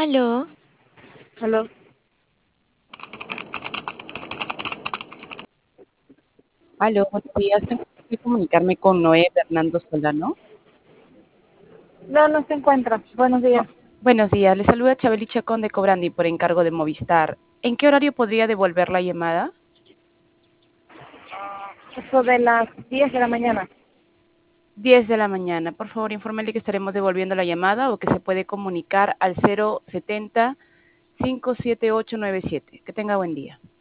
Aló, Aló. Aló, buenos días. Tengo que comunicarme con Noé Fernando Solano. No, no se encuentra. Buenos días. Buenos días, le saluda Chabeli Chacón de Cobrandi por encargo de Movistar. ¿En qué horario podría devolver la llamada? Eso de las 10 de la mañana. 10 de la mañana. Por favor, infórmele que estaremos devolviendo la llamada o que se puede comunicar al 070-57897. Que tenga buen día.